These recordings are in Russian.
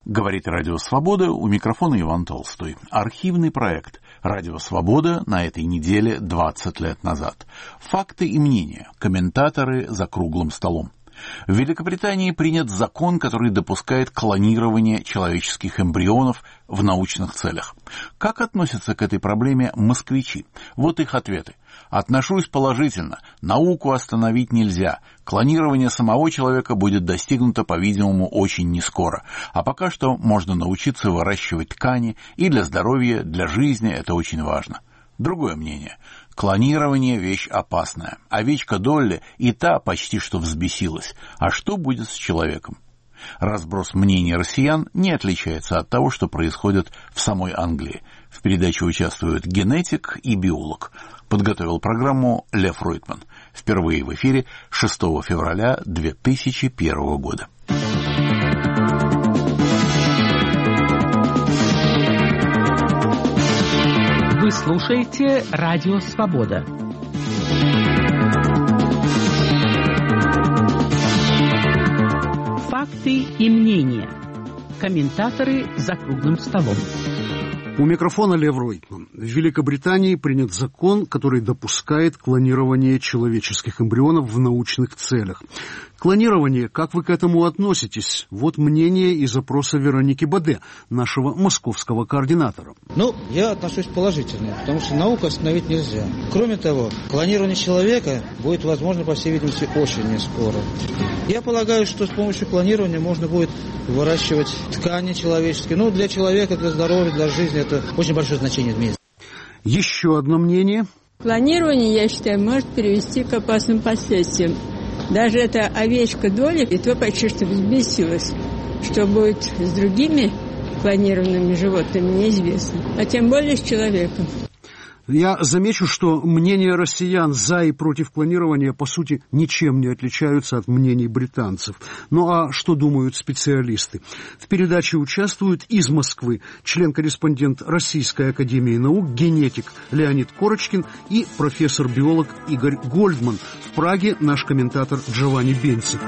Говорит Радио Свобода, у микрофона Иван Толстой. Архивный проект «Радио Свобода» на этой неделе 20 лет назад. Факты и мнения. Комментаторы за круглым столом. В Великобритании принят закон, который допускает клонирование человеческих эмбрионов в научных целях. Как относятся к этой проблеме москвичи? Вот их ответы. Отношусь положительно. Науку остановить нельзя. Клонирование самого человека будет достигнуто, по-видимому, очень нескоро. А пока что можно научиться выращивать ткани, и для здоровья, для жизни это очень важно. Другое мнение. Клонирование – вещь опасная. Овечка Долли и та почти что взбесилась. А что будет с человеком? Разброс мнений россиян не отличается от того, что происходит в самой Англии. В передаче участвуют генетик и биолог. Подготовил программу Лев Ройтман. Впервые в эфире 6 февраля 2001 года. Вы слушаете Радио Свобода. Факты и мнения. Комментаторы за круглым столом. У микрофона Лев Ройтман. В Великобритании принят закон, который допускает клонирование человеческих эмбрионов в научных целях. Клонирование, как вы к этому относитесь? Вот мнение из опроса Вероники Баде, нашего московского координатора. Я отношусь положительно, потому что науку остановить нельзя. Кроме того, клонирование человека будет возможно, по всей видимости, очень нескоро. Я полагаю, что с помощью клонирования можно будет выращивать ткани человеческие. Для человека, для здоровья, для жизни это очень большое значение имеет. Еще одно мнение. Клонирование, я считаю, может привести к опасным последствиям. Даже эта овечка Долли, и то почти что взбесилась. Что будет с другими клонированными животными, неизвестно. А тем более с человеком. Я замечу, что мнения россиян за и против клонирования, по сути, ничем не отличаются от мнений британцев. А что думают специалисты? В передаче участвуют из Москвы член-корреспондент Российской академии наук, генетик Леонид Корочкин и профессор-биолог Игорь Гольдман. В Праге наш комментатор Джованни Бенци.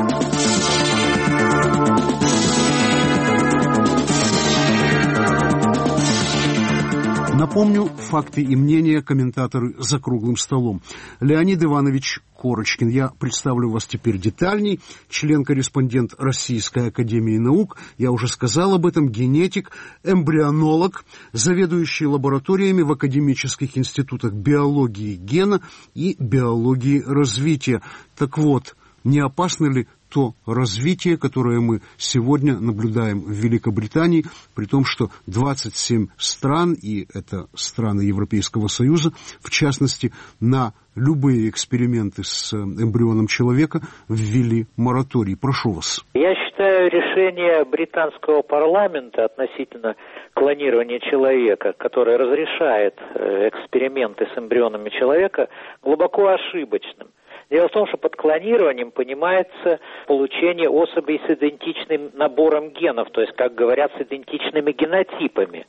Напомню, факты и мнения комментаторы за круглым столом. Леонид Иванович Корочкин, я представлю вас теперь детальней, член-корреспондент Российской академии наук, я уже сказал об этом, генетик, эмбрионолог, заведующий лабораториями в академических институтах биологии гена и биологии развития. Так вот, не опасно ли то развитие, которое мы сегодня наблюдаем в Великобритании, при том, что 27 стран, и это страны Европейского Союза, в частности, на любые эксперименты с эмбрионом человека ввели мораторий. Прошу вас. Я считаю, решение британского парламента относительно клонирования человека, которое разрешает эксперименты с эмбрионами человека, глубоко ошибочным. Дело в том, что под клонированием понимается получение особей с идентичным набором генов, то есть, как говорят, с идентичными генотипами.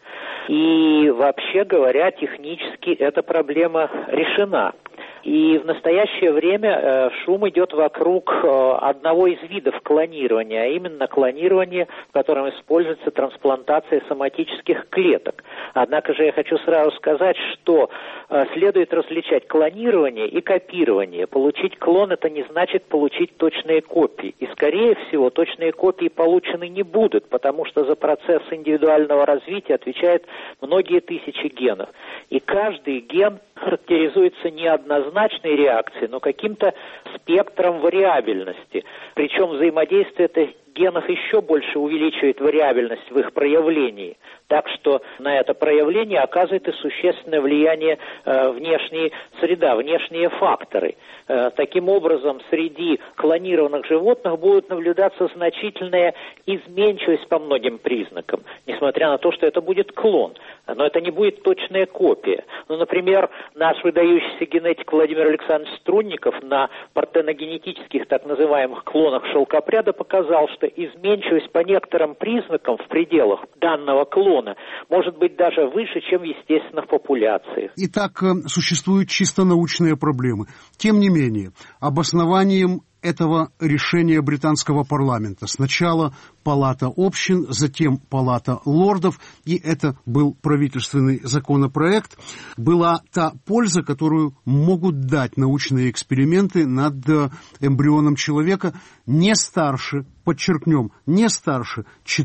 И вообще говоря, технически эта проблема решена. И в настоящее время шум идет вокруг одного из видов клонирования, а именно клонирование, в котором используется трансплантация соматических клеток. Однако же я хочу сразу сказать, что следует различать клонирование и копирование. Получить клон – это не значит получить точные копии. И, скорее всего, точные копии получены не будут, потому что за процесс индивидуального развития отвечают многие тысячи генов. И каждый ген характеризуется не однозначной реакцией, но каким-то спектром вариабельности. Причем взаимодействие этих генов еще больше увеличивает вариабельность в их проявлении. Так что на это проявление оказывает и существенное влияние внешняя среда, внешние факторы. Таким образом, среди клонированных животных будет наблюдаться значительная изменчивость по многим признакам, несмотря на то, что это будет клон. Но это не будет точная копия. Например, наш выдающийся генетик Владимир Александрович Струнников на партеногенетических так называемых клонах шелкопряда показал, что изменчивость по некоторым признакам в пределах данного клона может быть даже выше, чем в естественных популяциях. Итак, существуют чисто научные проблемы. Тем не менее, обоснованием этого решения британского парламента сначала Палата общин, затем Палата лордов, и это был правительственный законопроект. Была та польза, которую могут дать научные эксперименты над эмбрионом человека не старше, подчеркнем, не старше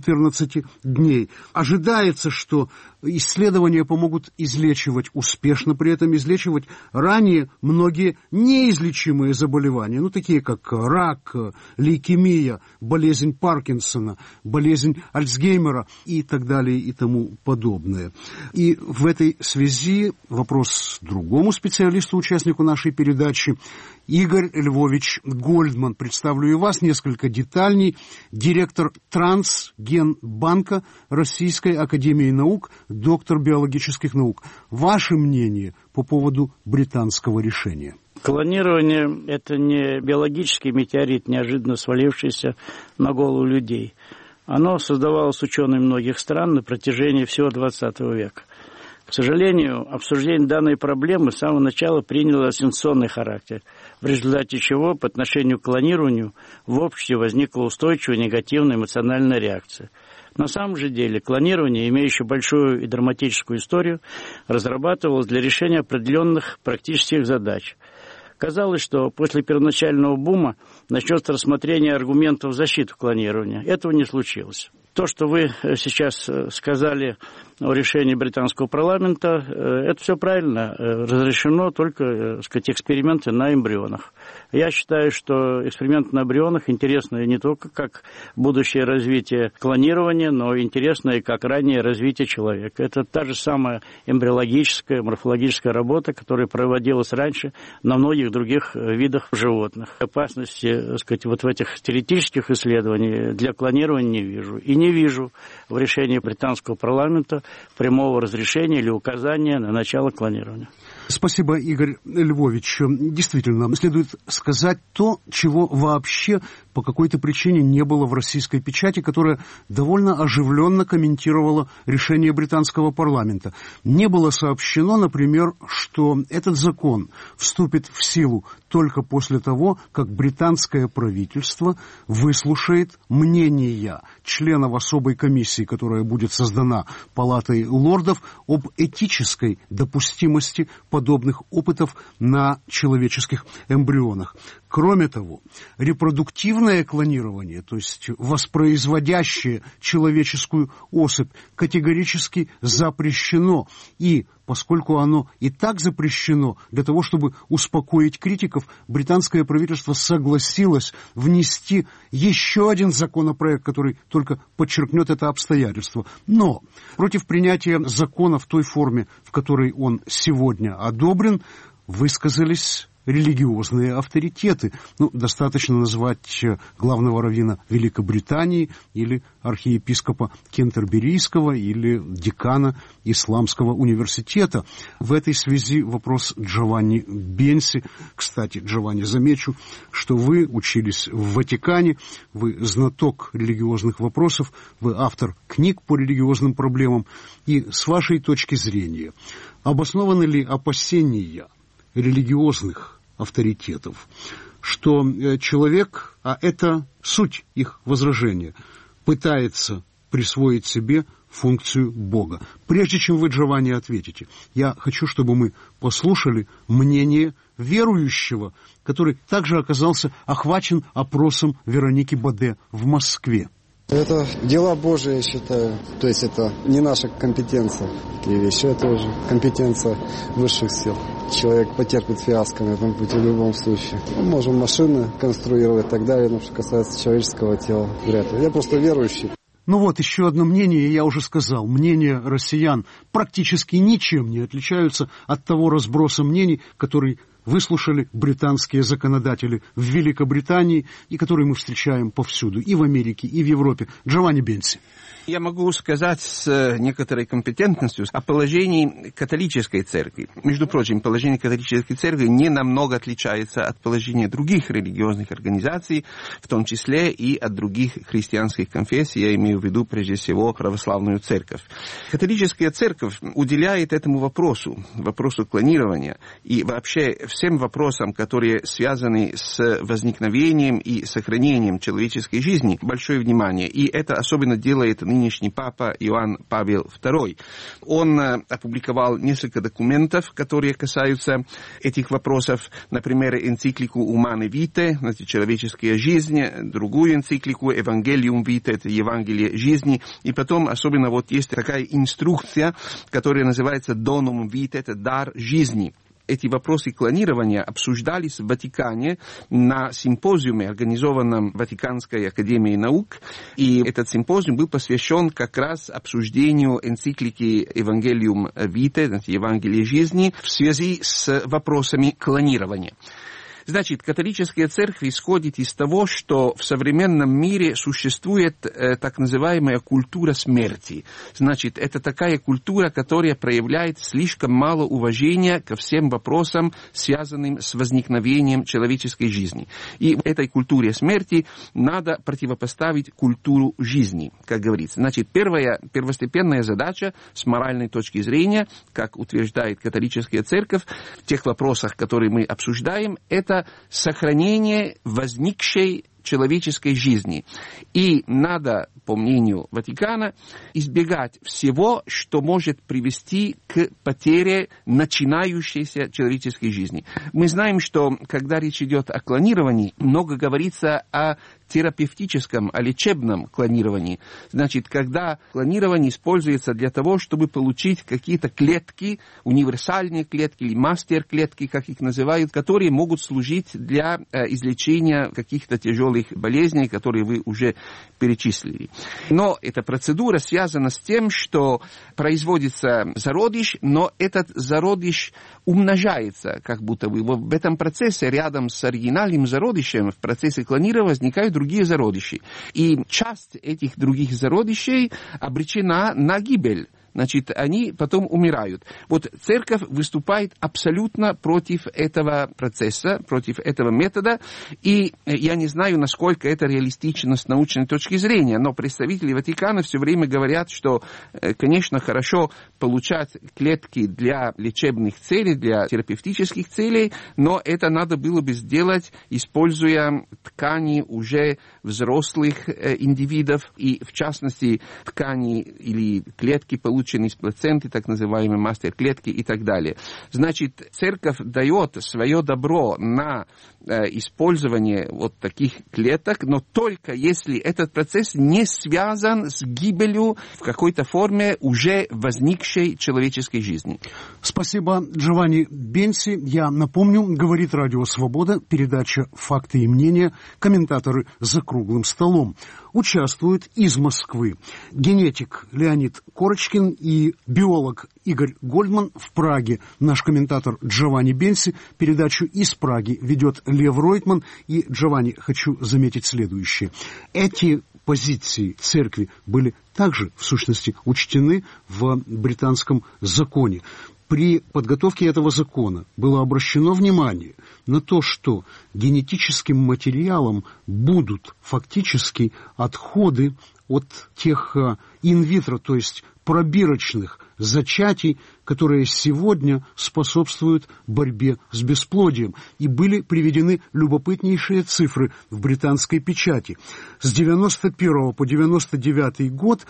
14 дней. Ожидается, что исследования помогут излечивать, успешно при этом излечивать ранее многие неизлечимые заболевания, такие как рак, лейкемия, болезнь Паркинсона, болезнь Альцгеймера и так далее и тому подобное. И в этой связи вопрос другому специалисту, участнику нашей передачи, Игорь Львович Гольдман. Представлю и вас несколько детальней. Директор Трансгенбанка Российской академии наук, доктор биологических наук. Ваше мнение по поводу британского решения? Клонирование – это не биологический метеорит, неожиданно свалившийся на голову людей. Оно создавалось учеными многих стран на протяжении всего XX века. К сожалению, обсуждение данной проблемы с самого начала приняло сенсационный характер, в результате чего по отношению к клонированию в обществе возникла устойчивая негативная эмоциональная реакция. На самом же деле клонирование, имеющее большую и драматическую историю, разрабатывалось для решения определенных практических задач. Казалось, что после первоначального бума начнется рассмотрение аргументов в защиту клонирования. Этого не случилось. То, что вы сейчас сказали о решении британского парламента, это все правильно. Разрешено только, эксперименты на эмбрионах. Я считаю, что эксперименты на эмбрионах интересны не только как будущее развитие клонирования, но интересно и как раннее развитие человека. Это та же самая эмбриологическая, морфологическая работа, которая проводилась раньше на многих других видах животных. Опасности, в этих теоретических исследованиях для клонирования не вижу. И не вижу в решении британского парламента прямого разрешения или указания на начало клонирования. Спасибо, Игорь Львович. Действительно, следует сказать то, чего вообще по какой-то причине не было в российской печати, которая довольно оживленно комментировала решение британского парламента. Не было сообщено, например, что этот закон вступит в силу только после того, как британское правительство выслушает мнения членов особой комиссии, которая будет создана Палатой лордов, об этической допустимости подобных опытов на человеческих эмбрионах. Кроме того, репродуктивное клонирование, то есть воспроизводящее человеческую особь, категорически запрещено. И поскольку оно и так запрещено, для того, чтобы успокоить критиков, британское правительство согласилось внести еще один законопроект, который только подчеркнет это обстоятельство. Но против принятия закона в той форме, в которой он сегодня одобрен, высказались религиозные авторитеты. Достаточно назвать главного раввина Великобритании или архиепископа Кентерберийского или декана Исламского университета. В этой связи вопрос Джованни Бенси. Кстати, Джованни, замечу, что вы учились в Ватикане, вы знаток религиозных вопросов, вы автор книг по религиозным проблемам. И с вашей точки зрения, обоснованы ли опасения религиозных авторитетов, что человек, а это суть их возражения, пытается присвоить себе функцию Бога? Прежде чем вы, Джованни, ответите, я хочу, чтобы мы послушали мнение верующего, который также оказался охвачен опросом Вероники Баде в Москве. Это дела Божии, я считаю. То есть это не наша компетенция. Такие вещи, это уже компетенция высших сил. Человек потерпит фиаско на этом пути в любом случае. Мы можем машины конструировать и так далее, но что касается человеческого тела, вряд ли. Я просто верующий. Еще одно мнение, я уже сказал, мнения россиян практически ничем не отличаются от того разброса мнений, который выслушали британские законодатели в Великобритании и которые мы встречаем повсюду, и в Америке, и в Европе. Джованни Бенси. Я могу сказать с некоторой компетентностью о положении католической церкви. Между прочим, положение католической церкви не намного отличается от положения других религиозных организаций, в том числе и от других христианских конфессий, я имею в виду прежде всего православную церковь. Католическая церковь уделяет этому вопросу клонирования и вообще всем вопросам, которые связаны с возникновением и сохранением человеческой жизни, большое внимание. И это особенно делает нынешний папа Иоанн Павел II. Он опубликовал несколько документов, которые касаются этих вопросов. Например, энциклику Humanae Vitae, человеческая жизнь, другую энциклику Evangelium Vitae, это Евангелие жизни. И потом особенно вот есть такая инструкция, которая называется Donum Vitae, это дар жизни. Эти вопросы клонирования обсуждались в Ватикане на симпозиуме, организованном Ватиканской академией наук. И этот симпозиум был посвящен как раз обсуждению энциклики Evangelium Vitae, Евангелие жизни, в связи с вопросами клонирования. Значит, католическая церковь исходит из того, что в современном мире существует так называемая культура смерти. Значит, это такая культура, которая проявляет слишком мало уважения ко всем вопросам, связанным с возникновением человеческой жизни. И этой культуре смерти надо противопоставить культуру жизни, как говорится. Значит, первостепенная задача с моральной точки зрения, как утверждает католическая церковь, в тех вопросах, которые мы обсуждаем, это сохранение возникшей человеческой жизни. И надо, по мнению Ватикана, избегать всего, что может привести к потере начинающейся человеческой жизни. Мы знаем, что когда речь идет о клонировании, много говорится о терапевтическом, о лечебном клонировании. Значит, когда клонирование используется для того, чтобы получить какие-то клетки, универсальные клетки или мастер-клетки, как их называют, которые могут служить для излечения каких-то тяжелых болезней, которые вы уже перечислили. Но эта процедура связана с тем, что производится зародыш, но этот зародыш умножается, как будто бы. В этом процессе рядом с оригинальным зародышем в процессе клонирования возникают другие зародыши. И часть этих других зародышей обречена на гибель. Значит, они потом умирают. Вот церковь выступает абсолютно против этого процесса, против этого метода, и я не знаю, насколько это реалистично с научной точки зрения, но представители Ватикана все время говорят, что, конечно, хорошо получать клетки для лечебных целей, для терапевтических целей, но это надо было бы сделать, используя ткани уже взрослых индивидов, и в частности ткани или клетки, полученные из плаценты, так называемые мастер-клетки и так далее. Значит, церковь дает свое добро на использование вот таких клеток, но только если этот процесс не связан с гибелью в какой-то форме уже возникшей человеческой жизни. Спасибо, Джованни Бенси. Я напомню, говорит Радио Свобода, передача «Факты и мнения», комментаторы за круглым столом. Участвуют из Москвы генетик Леонид Корочкин и биолог Игорь Гольдман. В Праге наш комментатор Джованни Бенси. Передачу из Праги ведет Лев Ройтман. И, Джованни, хочу заметить следующее. Эти позиции церкви были также, в сущности, учтены в британском законе. При подготовке этого закона было обращено внимание на то, что генетическим материалом будут фактически отходы от тех инвитро, то есть пробирочных зачатий, которые сегодня способствуют борьбе с бесплодием. И были приведены любопытнейшие цифры в британской печати. С 91 по 99 год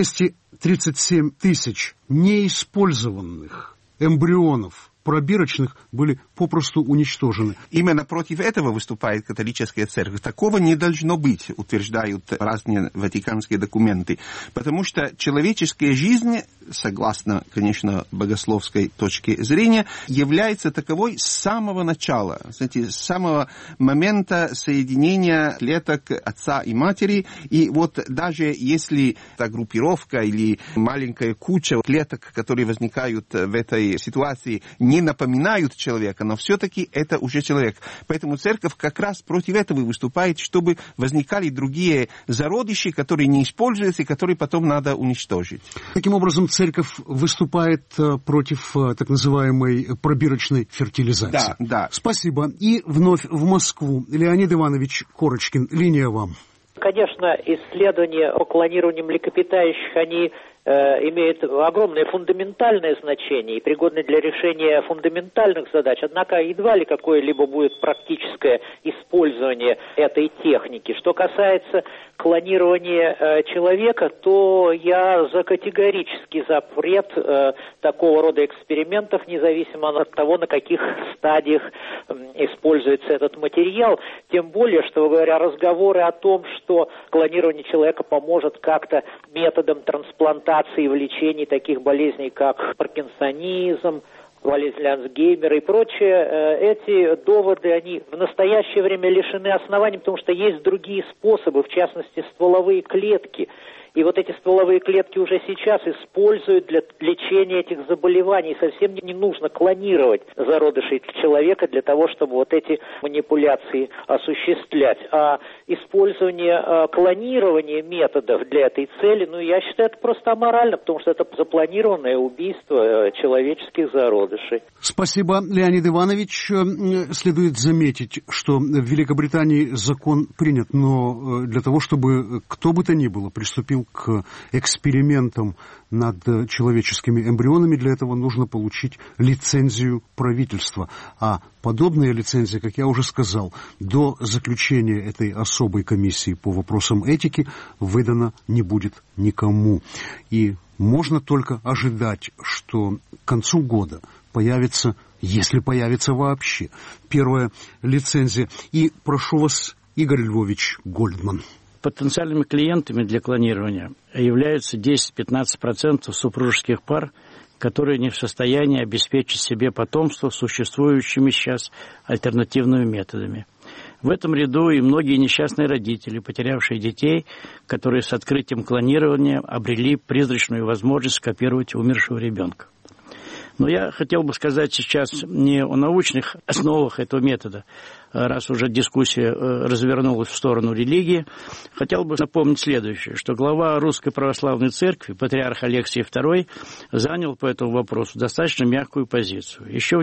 237 тысяч неиспользованных эмбрионов пробирочных были попросту уничтожены. Именно против этого выступает католическая церковь. Такого не должно быть, утверждают разные ватиканские документы. Потому что человеческая жизнь, согласно, конечно, богословской точке зрения, является таковой с самого начала, знаете, с самого момента соединения клеток отца и матери. И вот даже если та группировка или маленькая куча клеток, которые возникают в этой ситуации, не напоминают человека, но все-таки это уже человек. Поэтому церковь как раз против этого выступает, чтобы возникали другие зародыши, которые не используются и которые потом надо уничтожить. Таким образом, церковь выступает против так называемой пробирочной фертилизации. Да. Спасибо. И вновь в Москву. Леонид Иванович Корочкин, линия вам. Конечно, исследования о клонировании млекопитающих, они имеет огромное фундаментальное значение и пригодны для решения фундаментальных задач, однако едва ли какое-либо будет практическое использование этой техники. Что касается клонирования человека, то я за категорический запрет такого рода экспериментов, независимо от того, на каких стадиях используется этот материал. Тем более, что, говоря, разговоры о том, что клонирование человека поможет как-то методом трансплантации в лечении таких болезней, как паркинсонизм, болезнь Альцгеймера и прочее, эти доводы, они в настоящее время лишены оснований, потому что есть другие способы, в частности, стволовые клетки. И вот эти стволовые клетки уже сейчас используют для лечения этих заболеваний. Совсем не нужно клонировать зародышей человека для того, чтобы вот эти манипуляции осуществлять. А использование клонирования методов для этой цели, я считаю, это просто аморально, потому что это запланированное убийство человеческих зародышей. Спасибо, Леонид Иванович. Следует заметить, что в Великобритании закон принят, но для того, чтобы кто бы то ни было приступил к экспериментам над человеческими эмбрионами, для этого нужно получить лицензию правительства. А подобная лицензия, как я уже сказал, до заключения этой особой комиссии по вопросам этики выдана не будет никому. И можно только ожидать, что к концу года появится, если появится вообще, первая лицензия. И прошу вас, Игорь Львович Гольдман. Потенциальными клиентами для клонирования являются 10-15% супружеских пар, которые не в состоянии обеспечить себе потомство существующими сейчас альтернативными методами. В этом ряду и многие несчастные родители, потерявшие детей, которые с открытием клонирования обрели призрачную возможность скопировать умершего ребенка. Но я хотел бы сказать сейчас не о научных основах этого метода, раз уже дискуссия развернулась в сторону религии. Хотел бы напомнить следующее, что глава Русской Православной Церкви, патриарх Алексий II, занял по этому вопросу достаточно мягкую позицию. Еще в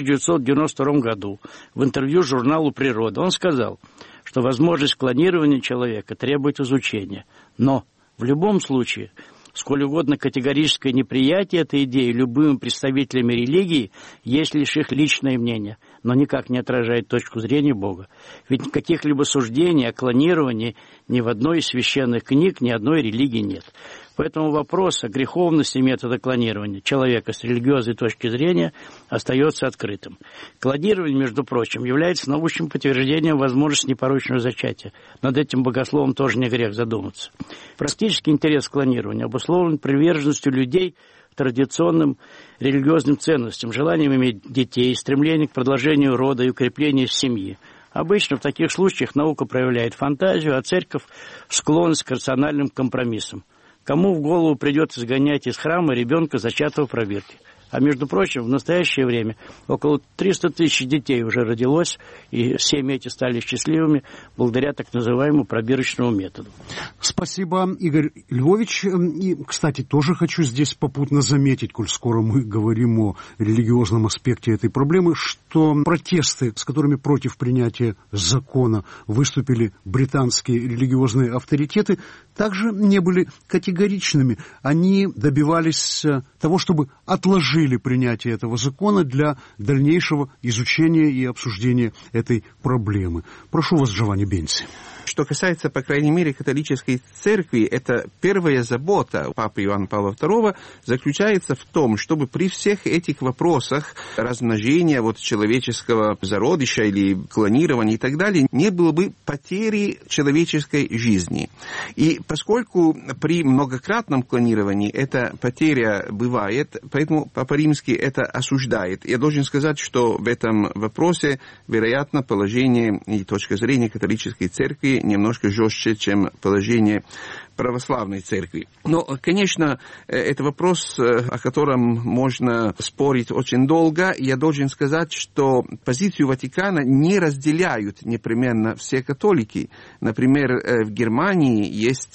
1992 году в интервью журналу «Природа» он сказал, что возможность клонирования человека требует изучения, но в любом случае сколь угодно категорическое неприятие этой идеи любыми представителями религии есть лишь их личное мнение, но никак не отражает точку зрения Бога. Ведь каких-либо суждений о клонировании ни в одной из священных книг, ни одной религии нет. Поэтому вопрос о греховности метода клонирования человека с религиозной точки зрения остается открытым. Клонирование, между прочим, является научным подтверждением возможности непорочного зачатия. Над этим богословом тоже не грех задуматься. Практический интерес к клонированию обусловлен приверженностью людей традиционным религиозным ценностям, желанием иметь детей, стремлением к продолжению рода и укреплению семьи. Обычно в таких случаях наука проявляет фантазию, а церковь – склонность к рациональным компромиссам. Кому в голову придет изгонять из храма ребенка, зачатого в пробирке? А между прочим, в настоящее время около 300 тысяч детей уже родилось, и семьи эти стали счастливыми благодаря так называемому пробирочному методу. Спасибо, Игорь Львович. И, кстати, тоже хочу здесь попутно заметить, коль скоро мы говорим о религиозном аспекте этой проблемы, что протесты, с которыми против принятия закона выступили британские религиозные авторитеты, также не были категоричными. Они добивались того, чтобы отложить принятие этого закона для дальнейшего изучения и обсуждения этой проблемы. Прошу вас, Джованни Бенци. Что касается, по крайней мере, католической церкви, это первая забота Папы Иоанна Павла II заключается в том, чтобы при всех этих вопросах размножения человеческого зародыша или клонирования и так далее не было бы потери человеческой жизни. И поскольку при многократном клонировании эта потеря бывает, поэтому Папа Римский это осуждает. Я должен сказать, что в этом вопросе, вероятно, положение и точка зрения католической церкви немножко жестче, чем положение православной церкви. Но, конечно, это вопрос, о котором можно спорить очень долго. Я должен сказать, что позицию Ватикана не разделяют непременно все католики. Например, в Германии есть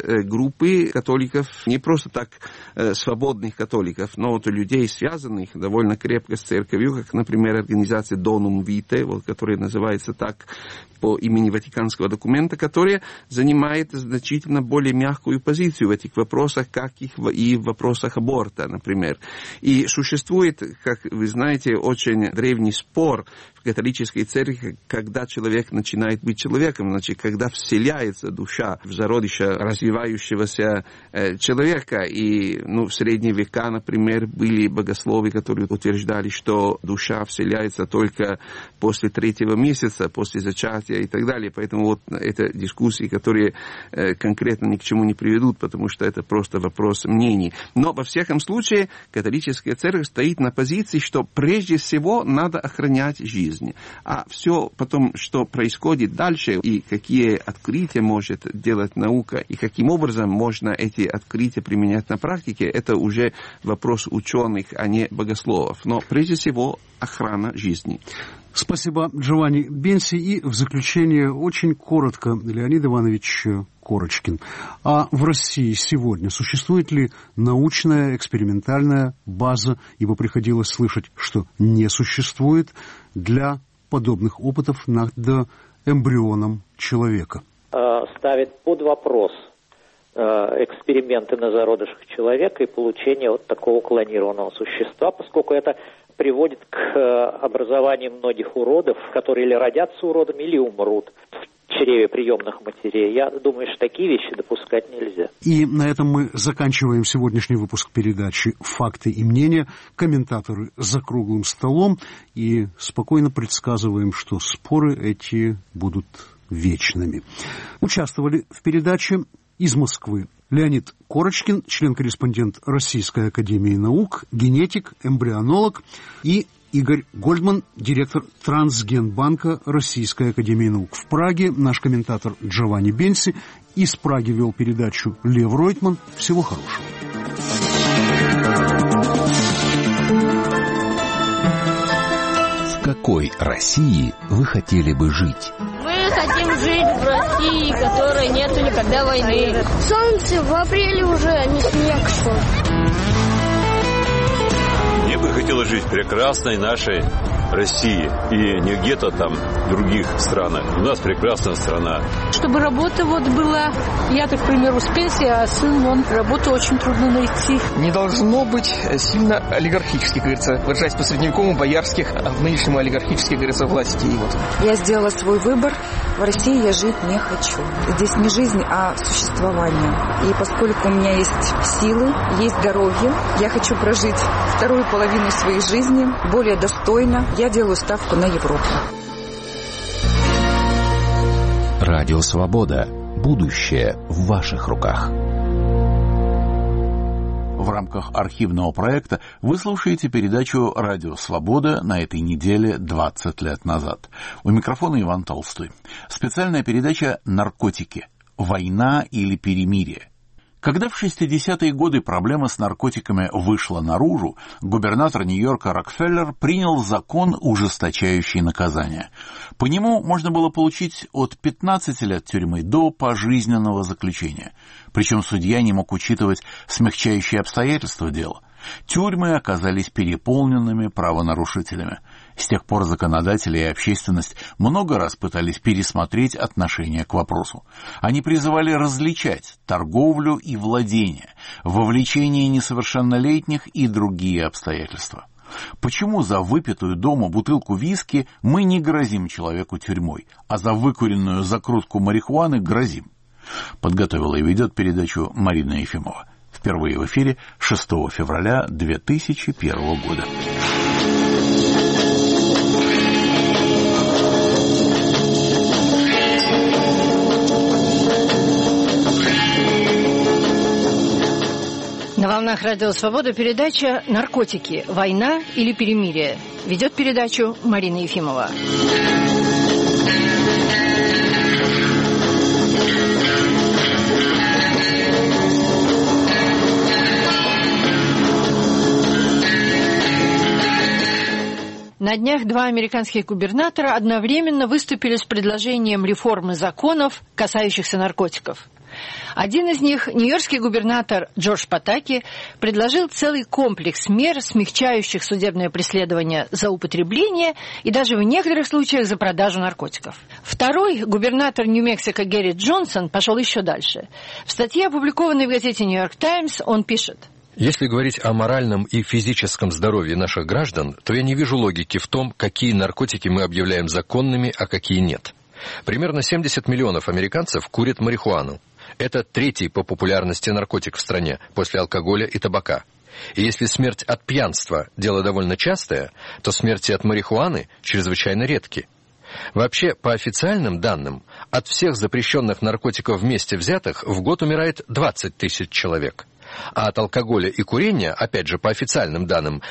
группы католиков, не просто так свободных католиков, но людей, связанных довольно крепко с церковью, как, например, организация Donum Vitae, которая называется так по имени Ватиканского документа, которая занимает значительно более более мягкую позицию в этих вопросах, как и в вопросах аборта, например. И существует, как вы знаете, очень древний спор в католической церкви, когда человек начинает быть человеком, значит, когда вселяется душа в зародыша развивающегося человека. И в средние века, например, были богословы, которые утверждали, что душа вселяется только после 3-го месяца, после зачатия и так далее. Поэтому вот это дискуссии, которые конкретно ни к чему не приведут, потому что это просто вопрос мнений. Но во всяком случае католическая церковь стоит на позиции, что прежде всего надо охранять жизнь. А все потом, что происходит дальше, и какие открытия может делать наука, и каким образом можно эти открытия применять на практике, это уже вопрос ученых, а не богословов. Но прежде всего охрана жизни. Спасибо, Джованни Бенси. И в заключение очень коротко, Леонид Иванович Корочкин. А в России сегодня существует ли научная экспериментальная база, ибо приходилось слышать, что не существует, для подобных опытов над эмбрионом человека? Ставит под вопрос эксперименты на зародышах человека и получение вот такого клонированного существа, поскольку это приводит к образованию многих уродов, которые или родятся уродами, или умрут в чреве приемных матерей. Я думаю, что такие вещи допускать нельзя. И на этом мы заканчиваем сегодняшний выпуск передачи «Факты и мнения». Комментаторы за круглым столом. И спокойно предсказываем, что споры эти будут вечными. Участвовали в передаче из Москвы Леонид Корочкин, член-корреспондент Российской академии наук, генетик, эмбрионолог, и Игорь Гольдман, директор Трансгенбанка Российской академии наук. В Праге наш комментатор Джованни Бенси. Из Праги вел передачу Лев Ройтман. Всего хорошего. В какой России вы хотели бы жить? Мы хотим жить в России, в которой нету никогда войны. Солнце в апреле уже, а не снег, что ли. Мне бы хотелось жить в прекрасной нашей России и не где-то там в других странах. У нас прекрасная страна. Чтобы работа была, я, так, к примеру, с пенсии, а сын, работу очень трудно найти. Не должно быть сильно олигархических, говорится, выражаясь по-средневековому, боярских, а в нынешнем олигархических, говорится, властей. Вот. Я сделала свой выбор. В России я жить не хочу. Здесь не жизнь, а существование. И поскольку у меня есть силы, есть здоровье, я хочу прожить вторую половину своей жизни более достойно. Я делаю ставку на Европу. Радио «Свобода». Будущее в ваших руках. В рамках архивного проекта вы слушаете передачу «Радио Свобода» на этой неделе 20 лет назад. У микрофона Иван Толстой. Специальная передача «Наркотики. Война или перемирие?». Когда в 60-е годы проблема с наркотиками вышла наружу, губернатор Нью-Йорка Рокфеллер принял закон, ужесточающий наказание. По нему можно было получить от 15 лет тюрьмы до пожизненного заключения. Причем судья не мог учитывать смягчающие обстоятельства дела. Тюрьмы оказались переполненными правонарушителями. С тех пор законодатели и общественность много раз пытались пересмотреть отношение к вопросу. Они призывали различать торговлю и владение, вовлечение несовершеннолетних и другие обстоятельства. Почему за выпитую дома бутылку виски мы не грозим человеку тюрьмой, а за выкуренную закрутку марихуаны грозим? Подготовила и ведет передачу Марина Ефимова. Впервые в эфире 6 февраля 2001 года. На волнах Радио Свобода передача «Наркотики. Война или перемирие?». Ведет передачу Марина Ефимова. На днях два американских губернатора одновременно выступили с предложением реформы законов, касающихся наркотиков. Один из них, нью-йоркский губернатор Джордж Патаки, предложил целый комплекс мер, смягчающих судебное преследование за употребление и даже в некоторых случаях за продажу наркотиков. Второй, губернатор Нью-Мексико Геррит Джонсон, пошел еще дальше. В статье, опубликованной в газете «Нью-Йорк Таймс», он пишет: «Если говорить о моральном и физическом здоровье наших граждан, то я не вижу логики в том, какие наркотики мы объявляем законными, а какие нет. Примерно 70 миллионов американцев курят марихуану. Это третий по популярности наркотик в стране, после алкоголя и табака. И если смерть от пьянства – дело довольно частое, то смерти от марихуаны чрезвычайно редки. Вообще, по официальным данным, от всех запрещенных наркотиков вместе взятых в год умирает 20 тысяч человек. А от алкоголя и курения, опять же, по официальным данным,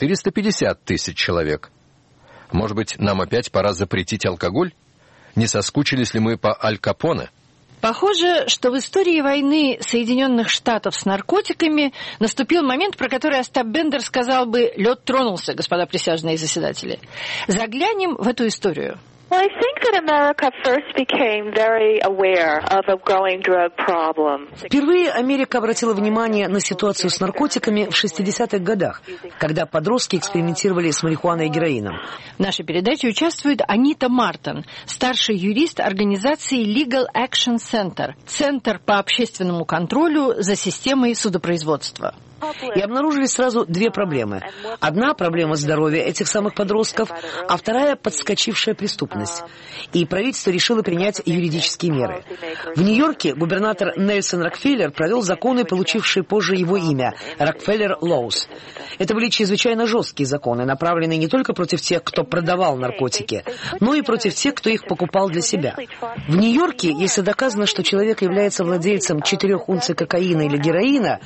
450 тысяч человек. Может быть, нам опять пора запретить алкоголь? Не соскучились ли мы по Аль Капоне? Похоже, что в истории войны Соединенных Штатов с наркотиками наступил момент, про который Остап Бендер сказал бы: «Лед тронулся, господа присяжные заседатели». Заглянем в эту историю. Well, I think that America first became very aware of a growing drug problem. Впервые Америка обратила внимание на ситуацию с наркотиками в 60-х годах, когда подростки экспериментировали с марихуаной и героином. В нашей передаче участвует Анита Мартон, старший юрист организации Legal Action Center, Центр по общественному контролю за системой судопроизводства. И обнаружили сразу две проблемы. Одна проблема здоровья этих самых подростков, а вторая — подскочившая преступность. И правительство решило принять юридические меры. В Нью-Йорке губернатор Нельсон Рокфеллер провел законы, получившие позже его имя — Rockefeller Laws. Это были чрезвычайно жесткие законы, направленные не только против тех, кто продавал наркотики, но и против тех, кто их покупал для себя. В Нью-Йорке, если доказано, что человек является владельцем 4 унций кокаина или героина,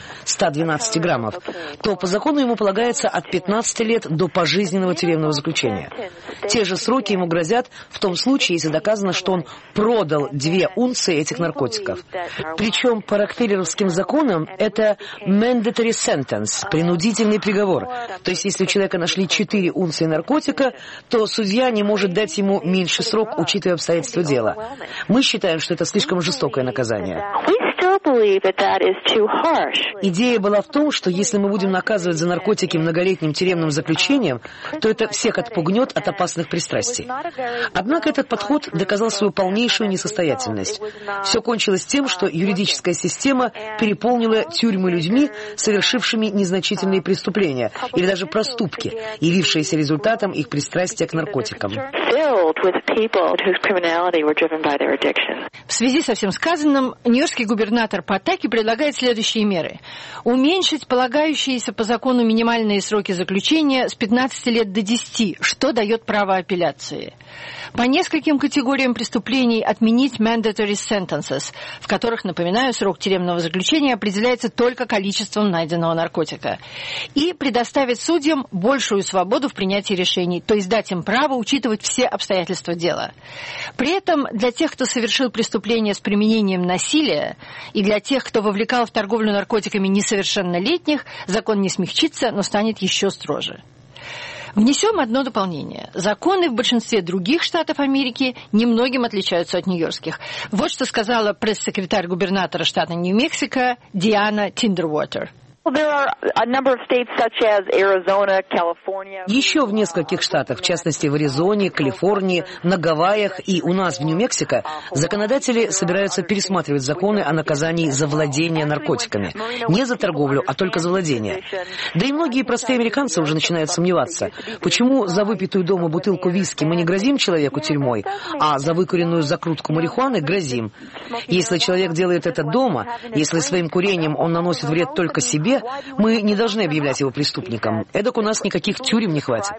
112 граммов, то по закону ему полагается от 15 лет до пожизненного тюремного заключения. Те же сроки ему грозят в том случае, если доказано, что он продал 2 унции этих наркотиков. Причем по рокфеллеровским законам это mandatory sentence, принудительный приговор. То есть если у человека нашли 4 унции наркотика, то судья не может дать ему меньший срок, учитывая обстоятельства дела. Мы считаем, что это слишком жестокое наказание. Идея была в том, что если мы будем наказывать за наркотики многолетним тюремным заключением, то это всех отпугнет от опасных пристрастий. Однако этот подход доказал свою полнейшую несостоятельность. Все кончилось тем, что юридическая система переполнила тюрьмы людьми, совершившими незначительные преступления или даже проступки, явившиеся результатом их пристрастия к наркотикам. В связи со всем сказанным, нью-йоркский губернатор Патаки предлагает следующие меры. Уменьшить полагающиеся по закону минимальные сроки заключения с 15 лет до 10, что дает право апелляции. По нескольким категориям преступлений отменить mandatory sentences, в которых, напоминаю, срок тюремного заключения определяется только количеством найденного наркотика. И предоставить судьям большую свободу в принятии решений, то есть дать им право учитывать все обстоятельства дела. При этом для тех, кто совершил преступление с применением насилия, и для тех, кто вовлекал в торговлю наркотиками несовершеннолетних, закон не смягчится, но станет еще строже. Внесем одно дополнение. Законы в большинстве других штатов Америки немногим отличаются от нью-йоркских. Вот что сказала пресс-секретарь губернатора штата Нью-Мексико Диана Тиндервотер. Еще в нескольких штатах, в частности в Аризоне, Калифорнии, на Гавайях и у нас в Нью-Мексико, законодатели собираются пересматривать законы о наказании за владение наркотиками. Не за торговлю, а только за владение. Да и многие простые американцы уже начинают сомневаться, почему за выпитую дома бутылку виски мы не грозим человеку тюрьмой, а за выкуренную закрутку марихуаны грозим. Если человек делает это дома, если своим курением он наносит вред только себе, мы не должны объявлять его преступником. Эдак у нас никаких тюрем не хватит.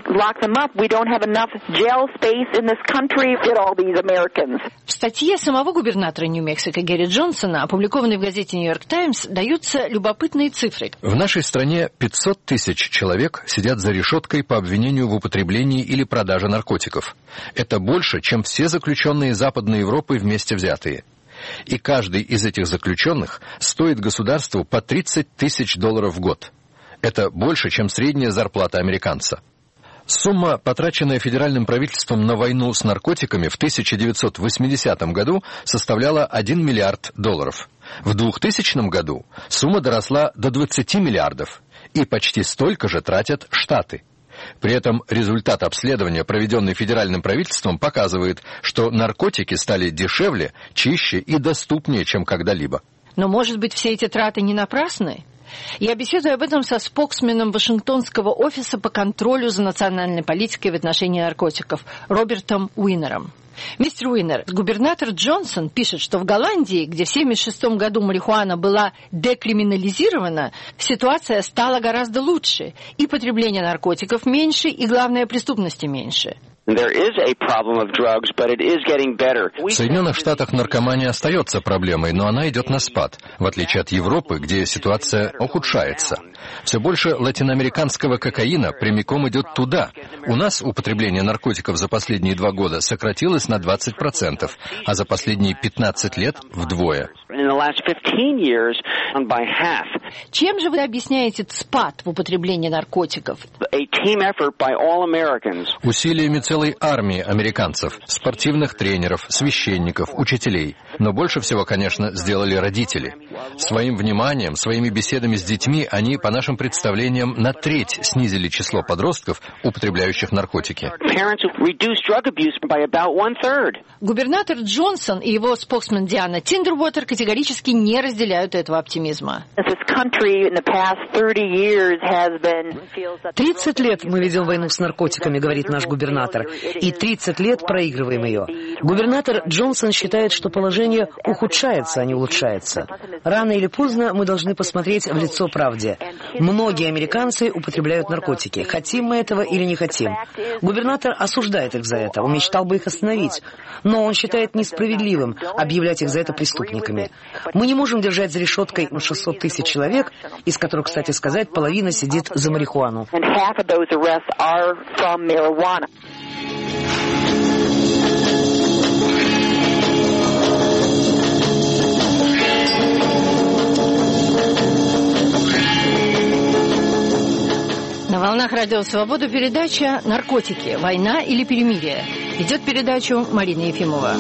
В статье самого губернатора Нью-Мексико Герри Джонсона, опубликованной в газете «Нью-Йорк Таймс», даются любопытные цифры. В нашей стране 500 тысяч человек сидят за решеткой по обвинению в употреблении или продаже наркотиков. Это больше, чем все заключенные Западной Европы вместе взятые. И каждый из этих заключенных стоит государству по $30 тысяч в год. Это больше, чем средняя зарплата американца. Сумма, потраченная федеральным правительством на войну с наркотиками в 1980 году, составляла $1 миллиард. В 2000 году сумма доросла до 20 миллиардов, и почти столько же тратят Штаты. При этом результат обследования, проведенный федеральным правительством, показывает, что наркотики стали дешевле, чище и доступнее, чем когда-либо. Но, может быть, все эти траты не напрасны? Я беседую об этом со споксменом Вашингтонского офиса по контролю за национальной политикой в отношении наркотиков Робертом Уиннером. Мистер Уиннер, губернатор Джонсон пишет, что в Голландии, где в 1976 году марихуана была декриминализирована, ситуация стала гораздо лучше, и потребление наркотиков меньше, и, главное, преступности меньше. В Соединенных Штатах наркомания остается проблемой, но она идет на спад, в отличие от Европы, где ситуация ухудшается. Все больше латиноамериканского кокаина прямиком идет туда. У нас употребление наркотиков за последние 2 года сократилось на 20%, а за последние 15 лет вдвое. Чем же вы объясняете спад в употреблении наркотиков? Усилиями целой армии американцев, спортивных тренеров, священников, учителей. Но больше всего, конечно, сделали родители. Своим вниманием, своими беседами с детьми они, по нашим представлениям, на треть снизили число подростков, употребляющих наркотики. Губернатор Джонсон и его споксмен Диана Тиндервотер категорически не разделяют этого оптимизма. 30 лет мы ведем войну с наркотиками, говорит наш губернатор, и 30 лет проигрываем ее. Губернатор Джонсон считает, что положение ухудшается, а не улучшается. Рано или поздно мы должны посмотреть в лицо правде. Многие американцы употребляют наркотики. Хотим мы этого или не хотим. Губернатор осуждает их за это. Он мечтал бы их остановить. Но он считает несправедливым объявлять их за это преступниками. Мы не можем держать за решеткой 600 тысяч человек, из которых, кстати сказать, половина сидит за марихуану. На волнах Радио Свобода передача «Наркотики. Война или перемирие». Ведет передачу Марина Ефимова.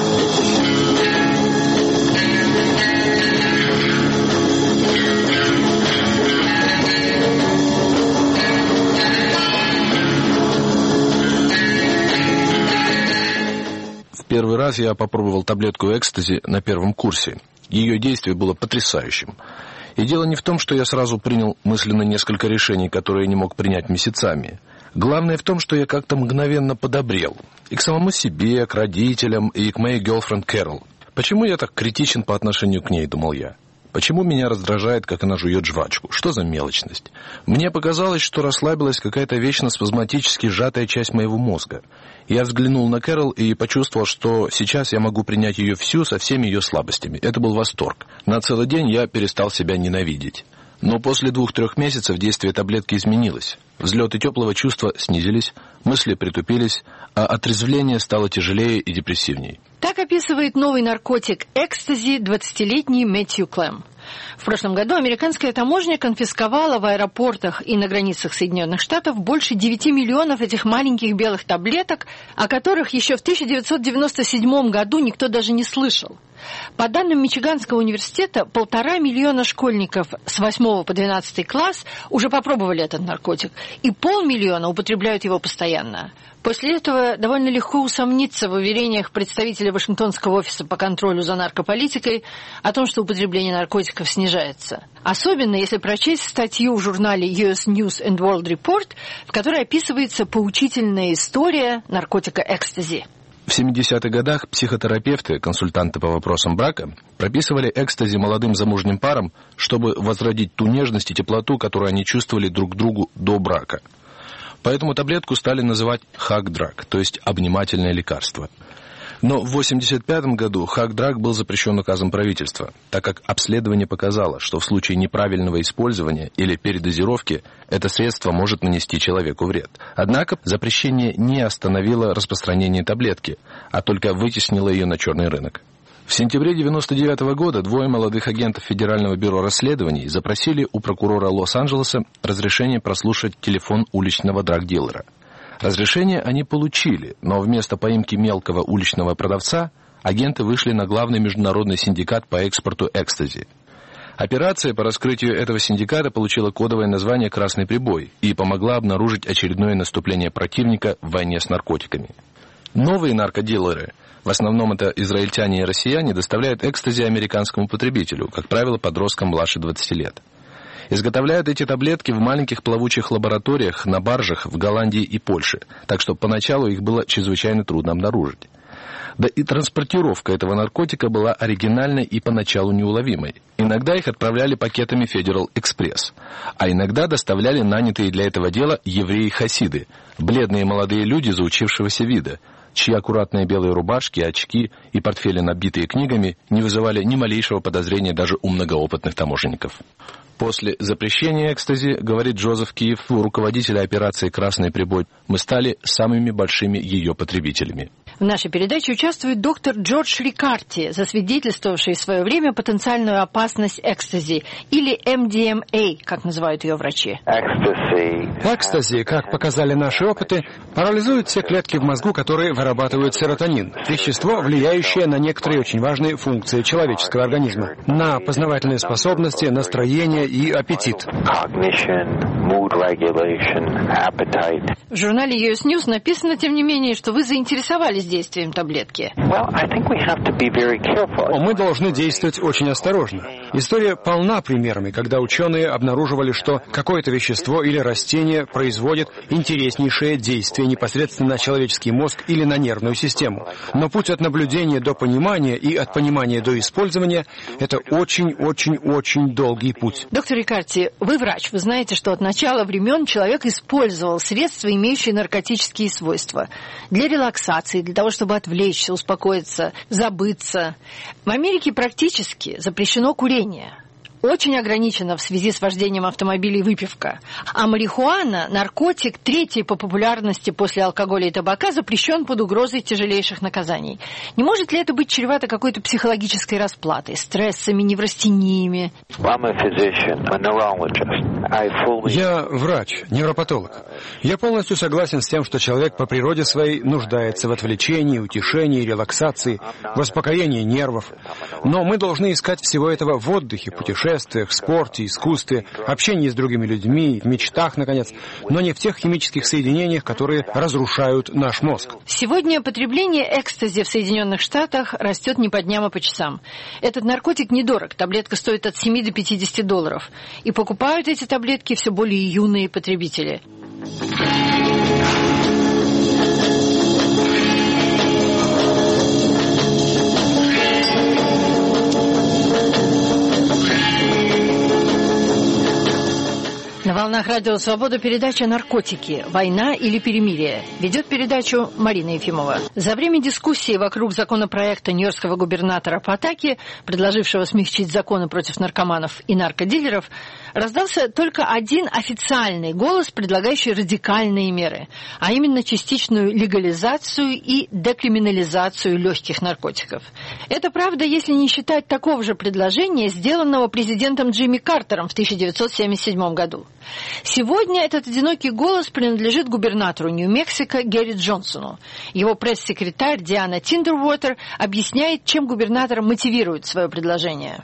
В первый раз я попробовал таблетку экстази на первом курсе. Ее действие было потрясающим. И дело не в том, что я сразу принял мысленно несколько решений, которые я не мог принять месяцами. Главное в том, что я как-то мгновенно подобрел. И к самому себе, к родителям, и к моей girlfriend Кэрол. Почему я так критичен по отношению к ней, думал я. Почему меня раздражает, как она жует жвачку? Что за мелочность? Мне показалось, что расслабилась какая-то вечно спазматически сжатая часть моего мозга. Я взглянул на Кэрол и почувствовал, что сейчас я могу принять ее всю со всеми ее слабостями. Это был восторг. На целый день я перестал себя ненавидеть. Но после 2-3 месяцев действие таблетки изменилось. Взлеты теплого чувства снизились, мысли притупились, а отрезвление стало тяжелее и депрессивней. Так описывает новый наркотик экстази 20-летний Мэтью Клэм. В прошлом году американская таможня конфисковала в аэропортах и на границах Соединенных Штатов больше 9 миллионов этих маленьких белых таблеток, о которых еще в 1997 году никто даже не слышал. По данным Мичиганского университета, 1,5 миллиона школьников с 8 по 12 класс уже попробовали этот наркотик, и 500 000 употребляют его постоянно. После этого довольно легко усомниться в уверениях представителя Вашингтонского офиса по контролю за наркополитикой о том, что употребление наркотиков снижается. Особенно, если прочесть статью в журнале US News and World Report, в которой описывается поучительная история наркотика экстази. В 70-х годах психотерапевты, консультанты по вопросам брака, прописывали экстази молодым замужним парам, чтобы возродить ту нежность и теплоту, которую они чувствовали друг к другу до брака. Поэтому таблетку стали называть хаг-драг, то есть обнимательное лекарство. Но в 1985 году хаг-драг был запрещен указом правительства, так как обследование показало, что в случае неправильного использования или передозировки это средство может нанести человеку вред. Однако запрещение не остановило распространение таблетки, а только вытеснило ее на черный рынок. В сентябре 1999 года 2 молодых агентов Федерального бюро расследований запросили у прокурора Лос-Анджелеса разрешение прослушать телефон уличного драг-дилера. Разрешение они получили, но вместо поимки мелкого уличного продавца агенты вышли на главный международный синдикат по экспорту экстази. Операция по раскрытию этого синдиката получила кодовое название «Красный прибой» и помогла обнаружить очередное наступление противника в войне с наркотиками. Новые наркодилеры, в основном это израильтяне и россияне, доставляют экстази американскому потребителю, как правило, подросткам младше 20 лет. Изготовляют эти таблетки в маленьких плавучих лабораториях на баржах в Голландии и Польше, так что поначалу их было чрезвычайно трудно обнаружить. Да и транспортировка этого наркотика была оригинальной и поначалу неуловимой. Иногда их отправляли пакетами Federal Express, а иногда доставляли нанятые для этого дела евреи-хасиды, бледные молодые люди заучившегося вида, чьи аккуратные белые рубашки, очки и портфели, набитые книгами, не вызывали ни малейшего подозрения даже у многоопытных таможенников. После запрещения экстази, говорит Джозеф Киев, руководитель операции «Красный прибой», мы стали самыми большими ее потребителями. В нашей передаче участвует доктор Джордж Рикарти, засвидетельствовавший в свое время потенциальную опасность экстази, или MDMA, как называют ее врачи. Экстази, как показали наши опыты, парализует все клетки в мозгу, которые вырабатывают серотонин, вещество, влияющее на некоторые очень важные функции человеческого организма, на познавательные способности, настроение и аппетит. В журнале US News написано, тем не менее, что вы заинтересовались действием таблетки. Мы должны действовать очень осторожно. История полна примерами, когда ученые обнаруживали, что какое-то вещество или растение производит интереснейшее действие непосредственно на человеческий мозг или на нервную систему. Но путь от наблюдения до понимания и от понимания до использования – это очень-очень-очень долгий путь. Доктор Рикарти, вы врач. Вы знаете, что от начала времен человек использовал средства, имеющие наркотические свойства, для релаксации, для того, чтобы отвлечься, успокоиться, забыться. В Америке практически запрещено курение. Очень ограничена в связи с вождением автомобилей выпивка. А марихуана, наркотик, третий по популярности после алкоголя и табака, запрещен под угрозой тяжелейших наказаний. Не может ли это быть чревато какой-то психологической расплатой, стрессами, неврастениями? Я врач, невропатолог. Я полностью согласен с тем, что человек по природе своей нуждается в отвлечении, утешении, релаксации, в успокоении нервов. Но мы должны искать всего этого в отдыхе, путешествиях, спорте, искусстве, общении с другими людьми, в мечтах, наконец, но не в тех химических соединениях, которые разрушают наш мозг. Сегодня потребление экстази в Соединенных Штатах растет не по дням, а по часам. Этот наркотик недорог, таблетка стоит от $7 до $50. И покупают эти таблетки все более юные потребители. На волнах Радио Свобода передача «Наркотики. Война или перемирие». Ведет передачу Марина Ефимова. За время дискуссии вокруг законопроекта нью-йоркского губернатора Патаки, предложившего смягчить законы против наркоманов и наркодилеров, раздался только один официальный голос, предлагающий радикальные меры, а именно частичную легализацию и декриминализацию легких наркотиков. Это правда, если не считать такого же предложения, сделанного президентом Джимми Картером в 1977 году. Сегодня этот одинокий голос принадлежит губернатору Нью-Мексико Гэри Джонсону. Его пресс-секретарь Диана Тиндервотер объясняет, чем губернатор мотивирует свое предложение.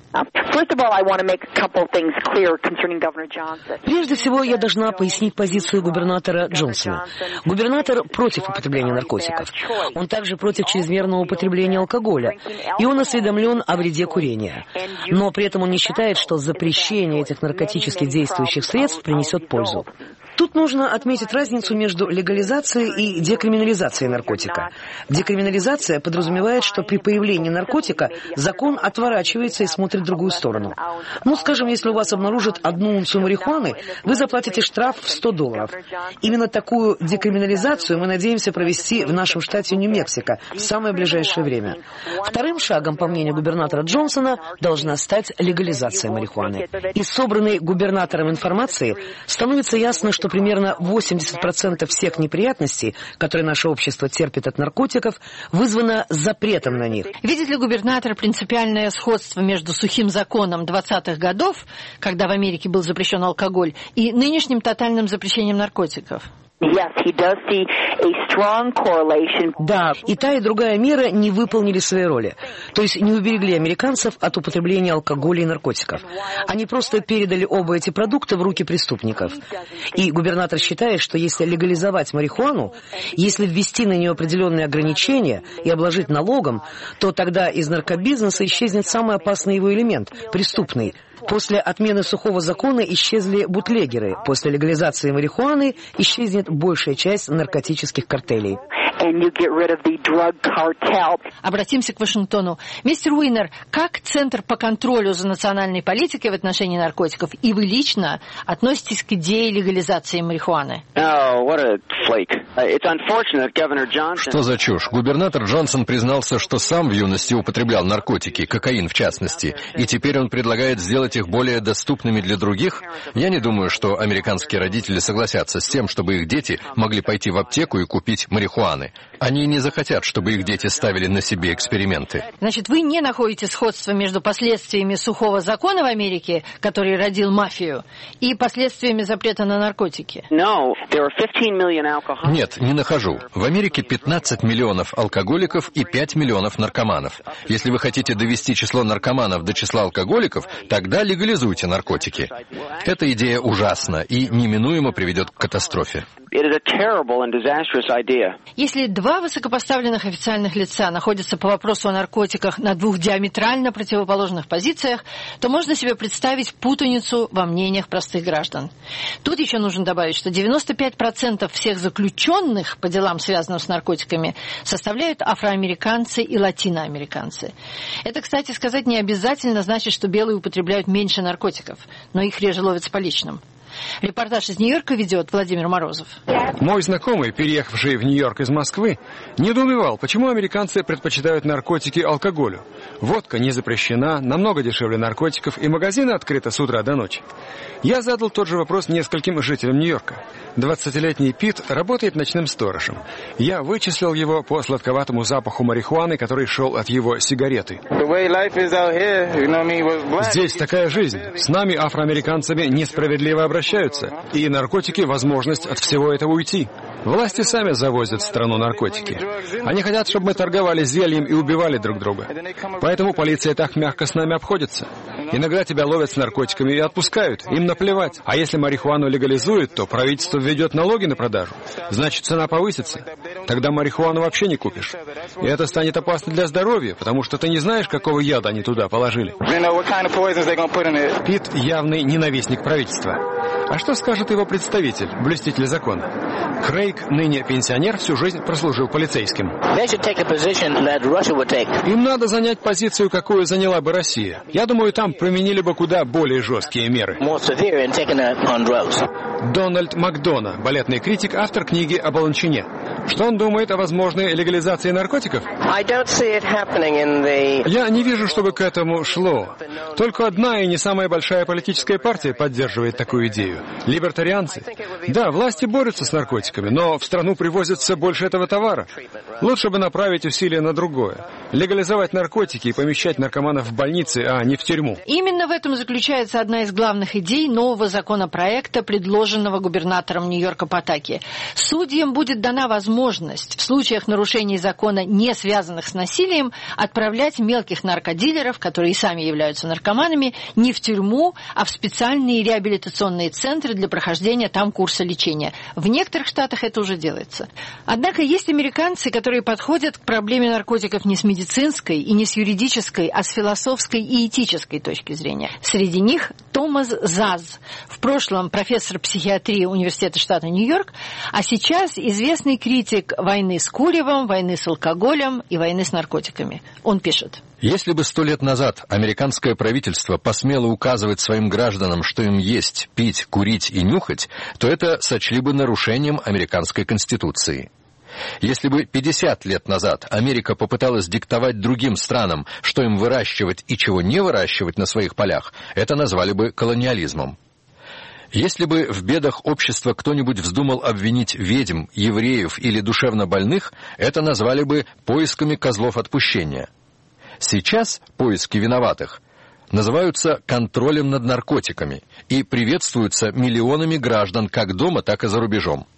Прежде всего, я должна пояснить позицию губернатора Джонсона. Губернатор против употребления наркотиков. Он также против чрезмерного употребления алкоголя. И он осведомлен о вреде курения. Но при этом он не считает, что запрещение этих наркотических действующих средств принесет пользу. Тут нужно отметить разницу между легализацией и декриминализацией наркотика. Декриминализация подразумевает, что при появлении наркотика закон отворачивается и смотрит в другую сторону. Ну, скажем, если у вас обнаружат 1 унцию марихуаны, вы заплатите штраф в $100. Именно такую декриминализацию мы надеемся провести в нашем штате Нью-Мексико в самое ближайшее время. Вторым шагом, по мнению губернатора Джонсона, должна стать легализация марихуаны. Из собранной губернатором информации становится ясно, что примерно 80% всех неприятностей, которые наше общество терпит от наркотиков, вызвано запретом на них. Видит ли губернатор принципиальное сходство между сухим законом 20-х годов, когда в Америке был запрещен алкоголь, и нынешним тотальным запрещением наркотиков? Да, и та, и другая мера не выполнили свои роли. То есть не уберегли американцев от употребления алкоголя и наркотиков. Они просто передали оба эти продукта в руки преступников. И губернатор считает, что если легализовать марихуану, если ввести на нее определенные ограничения и обложить налогом, то тогда из наркобизнеса исчезнет самый опасный его элемент – преступный. После отмены сухого закона исчезли бутлегеры. После легализации марихуаны исчезнет большая часть наркотических картелей. Обратимся к Вашингтону. Мистер Уинер, как Центр по контролю за национальной политикой в отношении наркотиков и вы лично относитесь к идее легализации марихуаны? Что за чушь? Губернатор Джонсон признался, что сам в юности употреблял наркотики, кокаин в частности, и теперь он предлагает сделать их более доступными для других. Я не думаю, что американские родители согласятся с тем, чтобы их дети могли пойти в аптеку и купить марихуаны. Они не захотят, чтобы их дети ставили на себе эксперименты. Значит, вы не находите сходства между последствиями сухого закона в Америке, который родил мафию, и последствиями запрета на наркотики? Нет, не нахожу. В Америке 15 миллионов алкоголиков и 5 миллионов наркоманов. Если вы хотите довести число наркоманов до числа алкоголиков, тогда легализуйте наркотики. Эта идея ужасна и неминуемо приведет к катастрофе. Если два высокопоставленных официальных лица находятся по вопросу о наркотиках на двух диаметрально противоположных позициях, то можно себе представить путаницу во мнениях простых граждан. Тут еще нужно добавить, что 95% всех заключенных по делам, связанным с наркотиками, составляют афроамериканцы и латиноамериканцы. Это, кстати сказать, не обязательно значит, что белые употребляют меньше наркотиков, но их реже ловят с поличным. Репортаж из Нью-Йорка ведет Владимир Морозов. Мой знакомый, переехавший в Нью-Йорк из Москвы, недоумевал, почему американцы предпочитают наркотики алкоголю. Водка не запрещена, намного дешевле наркотиков, и магазины открыты с утра до ночи. Я задал тот же вопрос нескольким жителям Нью-Йорка. 20-летний Пит работает ночным сторожем. Я вычислил его по сладковатому запаху марихуаны, который шел от его сигареты. Здесь такая жизнь. С нами, афроамериканцами, несправедливо обращаются. И наркотики – возможность от всего этого уйти. Власти сами завозят в страну наркотики. Они хотят, чтобы мы торговали зельем и убивали друг друга. Поэтому полиция так мягко с нами обходится. Иногда тебя ловят с наркотиками и отпускают. Им наплевать. А если марихуану легализуют, то правительство введет налоги на продажу. Значит, цена повысится. Тогда марихуану вообще не купишь. И это станет опасно для здоровья, потому что ты не знаешь, какого яда они туда положили. Пит явный ненавистник правительства. А что скажет его представитель, блюститель закона? Крейг, ныне пенсионер, всю жизнь прослужил полицейским. Им надо занять позицию, какую заняла бы Россия. Я думаю, там применили бы куда более жесткие меры. Дональд Макдона, балетный критик, автор книги о Баланчине. Что он думает о возможной легализации наркотиков? Я не вижу, чтобы к этому шло. Только одна и не самая большая политическая партия поддерживает такую идею. Либертарианцы. Да, власти борются с наркотиками, но в страну привозят все больше этого товара. Лучше бы направить усилия на другое. Легализовать наркотики и помещать наркоманов в больницы, а не в тюрьму. Именно в этом заключается одна из главных идей нового законопроекта, предложенного губернатором Нью-Йорка Патаки. Судьям будет дана возможность в случаях нарушений закона, не связанных с насилием, отправлять мелких наркодилеров, которые и сами являются наркоманами, не в тюрьму, а в специальные реабилитационные центры для прохождения там курса лечения. В некоторых штатах это уже делается. Однако есть американцы, которые подходят к проблеме наркотиков не с медицинской и не с юридической, а с философской и этической точки зрения. Среди них Томас Заз, в прошлом профессор психиатрии Университета штата Нью-Йорк, а сейчас известный критик войны с куревом, войны с алкоголем и войны с наркотиками. Он пишет. Если бы 100 лет назад американское правительство посмело указывать своим гражданам, что им есть, пить, курить и нюхать, то это сочли бы нарушением американской конституции. Если бы 50 лет назад Америка попыталась диктовать другим странам, что им выращивать и чего не выращивать на своих полях, это назвали бы колониализмом. Если бы в бедах общества кто-нибудь вздумал обвинить ведьм, евреев или душевнобольных, это назвали бы поисками козлов отпущения. Сейчас поиски виноватых называются контролем над наркотиками и приветствуются миллионами граждан как дома, так и за рубежом.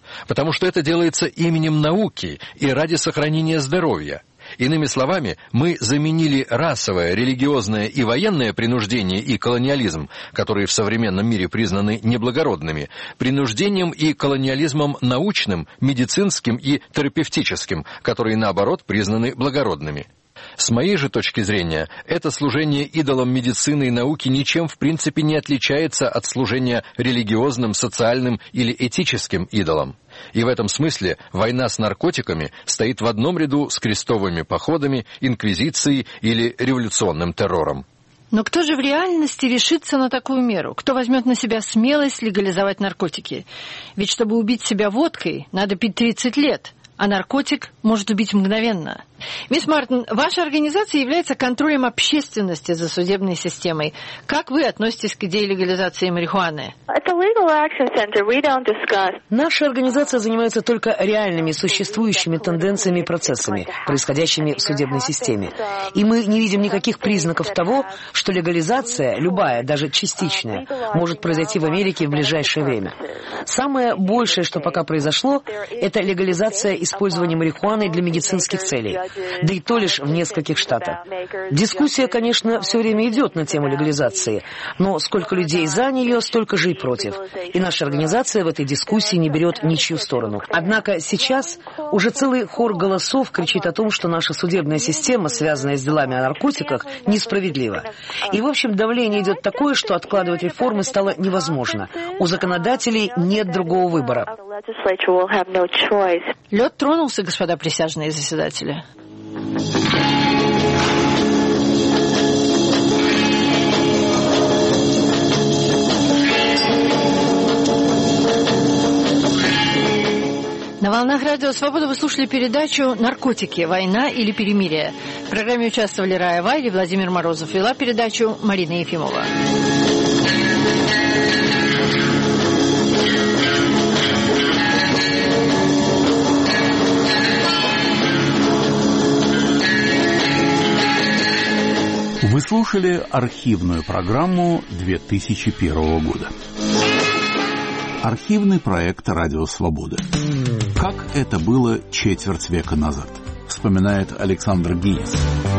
Потому что это делается именем науки и ради сохранения здоровья. Иными словами, мы заменили расовое, религиозное и военное принуждение и колониализм, которые в современном мире признаны неблагородными, принуждением и колониализмом научным, медицинским и терапевтическим, которые, наоборот, признаны благородными. С моей же точки зрения, это служение идолам медицины и науки ничем в принципе не отличается от служения религиозным, социальным или этическим идолам. И в этом смысле война с наркотиками стоит в одном ряду с крестовыми походами, инквизицией или революционным террором. Но кто же в реальности решится на такую меру? Кто возьмет на себя смелость легализовать наркотики? Ведь чтобы убить себя водкой, надо пить 30 лет, а наркотик может убить мгновенно. Мисс Мартин, ваша организация является контролем общественности за судебной системой. Как вы относитесь к идее легализации марихуаны? Наша организация занимается только реальными существующими тенденциями и процессами, происходящими в судебной системе. И мы не видим никаких признаков того, что легализация, любая, даже частичная, может произойти в Америке в ближайшее время. Самое большее, что пока произошло, это легализация использования марихуаны для медицинских целей. Да и то лишь в нескольких штатах. Дискуссия, конечно, все время идет на тему легализации, но сколько людей за нее, столько же и против. И наша организация в этой дискуссии не берет ничью сторону. Однако сейчас уже целый хор голосов кричит о том, что наша судебная система, связанная с делами о наркотиках, несправедлива. И, в общем, давление идет такое, что откладывать реформы стало невозможно. У законодателей нет другого выбора. Лед тронулся, господа присяжные заседатели. На волнах Радио Свобода вы слушали передачу «Наркотики. Война или перемирие». В программе участвовали Рая Вайли и Владимир Морозов. Вела передачу Марина Ефимова. Вы слушали архивную программу 2001 года. Архивный проект «Радио Свобода». Как это было четверть века назад, вспоминает Александр Гинис.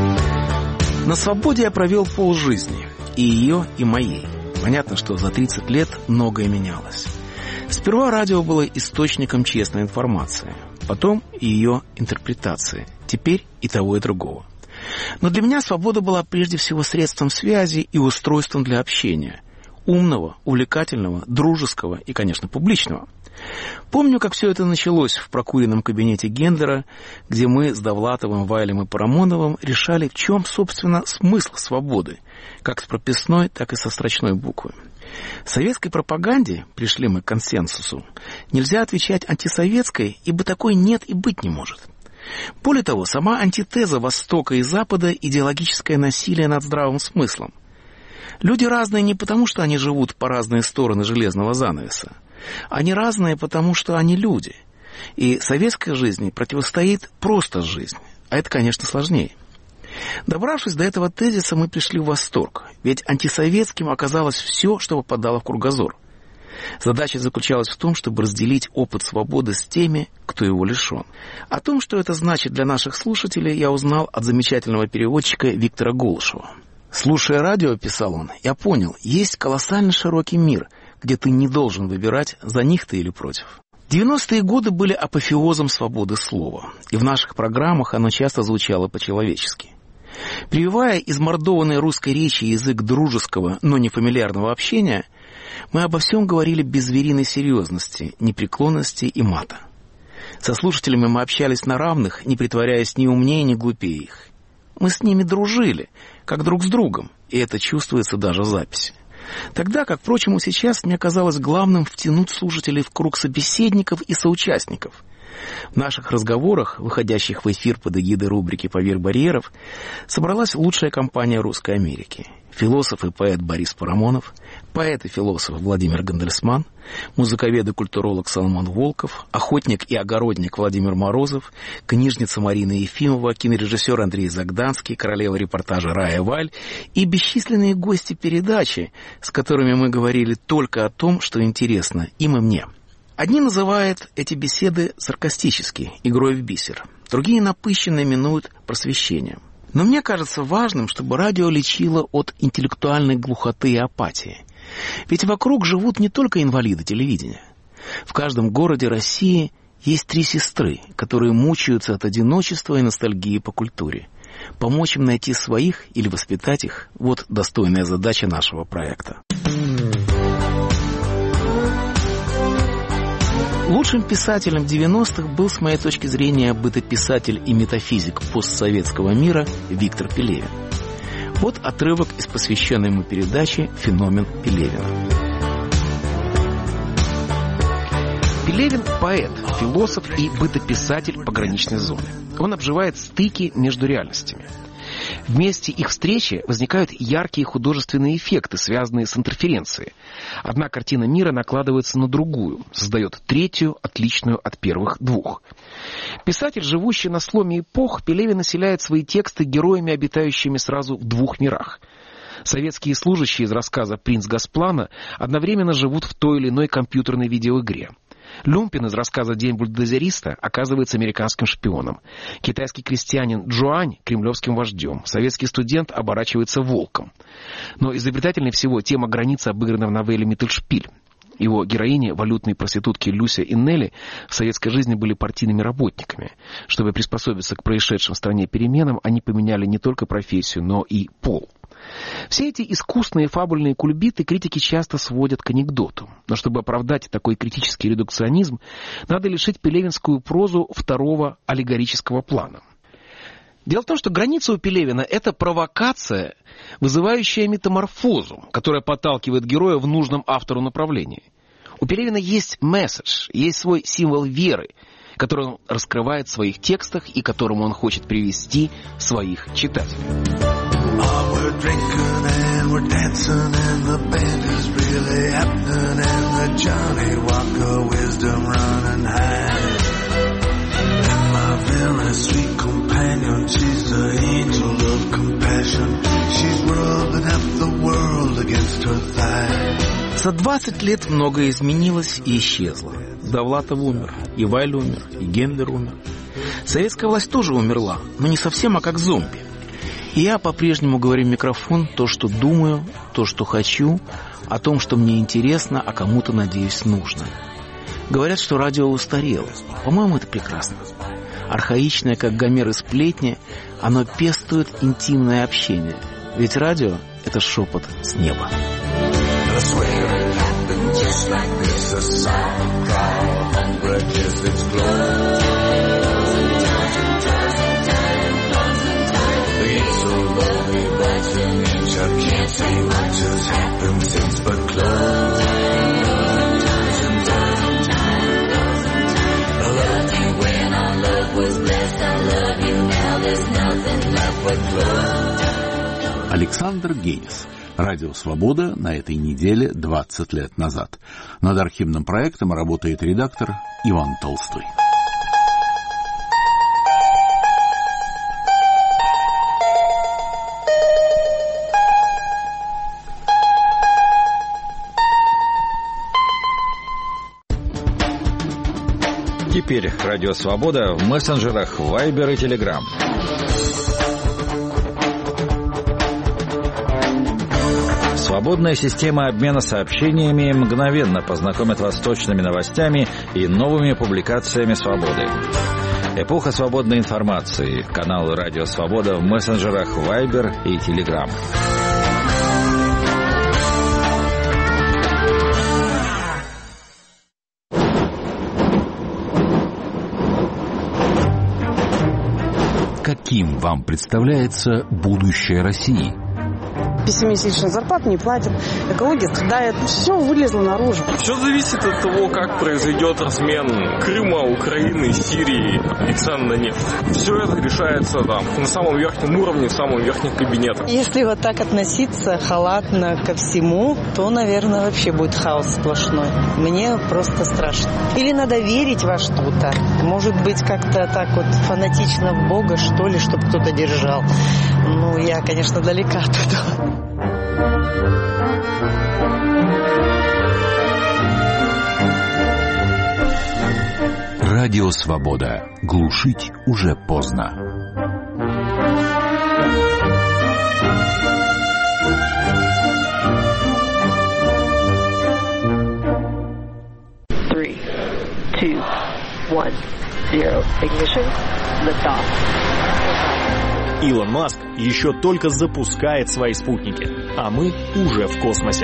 На свободе я провел полжизни, и ее, и моей. Понятно, что за 30 лет многое менялось. Сперва радио было источником честной информации, потом ее интерпретации, теперь и того, и другого. Но для меня свобода была прежде всего средством связи и устройством для общения. Умного, увлекательного, дружеского и, конечно, публичного. Помню, как все это началось в прокуренном кабинете Гендлера, где мы с Довлатовым, Вайлем и Парамоновым решали, в чем, собственно, смысл свободы, как с прописной, так и со строчной буквы. В советской пропаганде, пришли мы к консенсусу, нельзя отвечать антисоветской, ибо такой нет и быть не может. Более того, сама антитеза Востока и Запада – идеологическое насилие над здравым смыслом. Люди разные не потому, что они живут по разные стороны железного занавеса. Они разные, потому что они люди. И советской жизни противостоит просто жизнь. А это, конечно, сложнее. Добравшись до этого тезиса, мы пришли в восторг. Ведь антисоветским оказалось все, что попадало в кругозор. Задача заключалась в том, чтобы разделить опыт свободы с теми, кто его лишен. О том, что это значит для наших слушателей, я узнал от замечательного переводчика Виктора Голышева. «Слушая радио, — писал он, — я понял, есть колоссально широкий мир, где ты не должен выбирать, за них ты или против». 90-е годы были апофеозом свободы слова, и в наших программах оно часто звучало по-человечески. Прививая измордованной русской речи язык дружеского, но не фамильярного общения, мы обо всем говорили без звериной серьезности, непреклонности и мата. Со слушателями мы общались на равных, не притворяясь ни умнее, ни глупее их. Мы с ними дружили, как друг с другом, и это чувствуется даже в записи. Тогда, как, впрочем, и сейчас, мне казалось главным втянуть слушателей в круг собеседников и соучастников. В наших разговорах, выходящих в эфир под эгидой рубрики «Поверх барьеров», собралась лучшая компания Русской Америки. Философ и поэт Борис Парамонов, поэт и философ Владимир Гандельсман, музыковед и культуролог Соломон Волков, охотник и огородник Владимир Морозов, книжница Марина Ефимова, кинорежиссер Андрей Загданский, королева репортажа Рая Валь и бесчисленные гости передачи, с которыми мы говорили только о том, что интересно им и мне. Одни называют эти беседы саркастически, игрой в бисер. Другие напыщенно именуют просвещением. Но мне кажется важным, чтобы радио лечило от интеллектуальной глухоты и апатии. Ведь вокруг живут не только инвалиды телевидения. В каждом городе России есть 3 сестры, которые мучаются от одиночества и ностальгии по культуре. Помочь им найти своих или воспитать их – вот достойная задача нашего проекта. Лучшим писателем 90-х был, с моей точки зрения, бытописатель и метафизик постсоветского мира Виктор Пелевин. Вот отрывок из посвященной ему передачи «Феномен Пелевина». Пелевин – поэт, философ и бытописатель пограничной зоны. Он обживает стыки между реальностями. В месте их встречи возникают яркие художественные эффекты, связанные с интерференцией. Одна картина мира накладывается на другую, создает третью, отличную от первых 2. Писатель, живущий на сломе эпох, Пелевин населяет свои тексты героями, обитающими сразу в 2 мирах. Советские служащие из рассказа «Принц Госплана» одновременно живут в той или иной компьютерной видеоигре. Люмпин из рассказа «День бульдозериста» оказывается американским шпионом. Китайский крестьянин Джуань – кремлевским вождем. Советский студент оборачивается волком. Но изобретательнее всего тема границы обыграна в новелле «Миттельшпиль». Его героини, валютные проститутки Люся и Нелли, в советской жизни были партийными работниками. Чтобы приспособиться к происшедшим в стране переменам, они поменяли не только профессию, но и пол. Все эти искусные фабульные кульбиты критики часто сводят к анекдоту. Но чтобы оправдать такой критический редукционизм, надо лишить пелевинскую прозу 2-го аллегорического плана. Дело в том, что граница у Пелевина – это провокация, вызывающая метаморфозу, которая подталкивает героя в нужном автору направлении. У Пелевина есть месседж, есть свой символ веры, который он раскрывает в своих текстах и которому он хочет привести своих читателей. We're drinking and we're dancing and the band is really happening and the Johnny Walker wisdom running high. And my very sweet companion, she's the angel of compassion. She's rubbing half the world against her thigh. За 20 лет многое изменилось и исчезло. Довлатов умер, и Вайль умер, и Гендлер умер. Советская власть тоже умерла, но не совсем, а как зомби. И я по-прежнему говорю в микрофон то, что думаю, то, что хочу, о том, что мне интересно, а кому-то, надеюсь, нужно. Говорят, что радио устарело. По-моему, это прекрасно. Архаичное, как Гомер и сплетни, оно пестует интимное общение. Ведь радио — это шепот с неба. Can't say much has happened since but close. I loved you when our love was blessed. I love you now. There's nothing left but close. Александр Генис. Радио «Свобода» на этой неделе 20 лет назад. Над архивным проектом работает редактор Иван Толстой. Теперь Радио Свобода в мессенджерах Viber и Telegram. Свободная система обмена сообщениями мгновенно познакомит вас с точными новостями и новыми публикациями «Свободы». Эпоха свободной информации. Канал «Радио Свобода» в мессенджерах Viber и Telegram. Каким вам представляется будущее России? 5-месячную зарплату не платят, экология страдает, все вылезло наружу. Все зависит от того, как произойдет размен Крыма, Украины, Сирии и цен на нефть. Все это решается там, на самом верхнем уровне, в самом верхнем кабинете. Если вот так относиться халатно ко всему, то, наверное, вообще будет хаос сплошной. Мне просто страшно. Или надо верить во что-то. Может быть, как-то так вот фанатично в Бога, что ли, чтобы кто-то держал. Ну, я, конечно, далека от этого. Радио Свобода. Глушить уже поздно. Илон Маск еще только запускает свои спутники, а мы уже в космосе.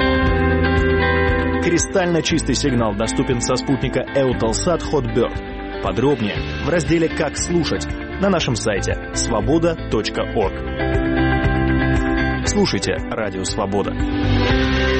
Кристально чистый сигнал доступен со спутника Eutelsat Hotbird. Подробнее в разделе «Как слушать» на нашем сайте svoboda.org. Слушайте Радио Свобода.